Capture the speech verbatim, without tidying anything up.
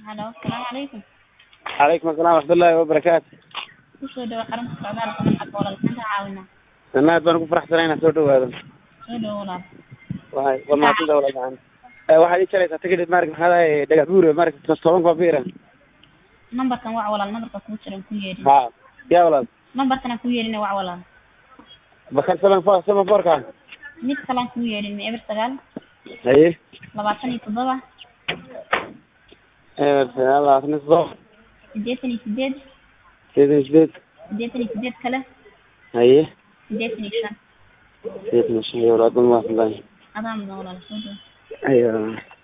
هلا السلام عليكم. عليكم السلام ورحمة الله وبركاته. kusoo dhawaad xarunta socdaalka maxaa walaal maxaan kaa caawinaa? Annaad baan ku faraxsanaynaa soo dhawaado. soo dhawo walaal. Waxay wamaadada walaal gacan. Ee waxaad ii jaraysaa tigidh marka maxaa ahay dhagax buur marka toban koob biira. Numberkan waa walaal numberka ku jiran ku yeedhin. Ha, yaa walaal. Numberkan ku yeedhin waa walaal. Bakal seven four seven four ka. mid kalan ku yeedhin eber sagaal. Haye. labaatan iyo toddoba. Eber sagaal labaatan iyo toddoba. siddeetan iyo siddeed. siddeetan iyo siddeed. siddeetan iyo siddeed kale. Haye. siddeetan iyo shan. siddeetan iyo shan walaal ma walaal. Adaan walaal soo dhawo. Ayo.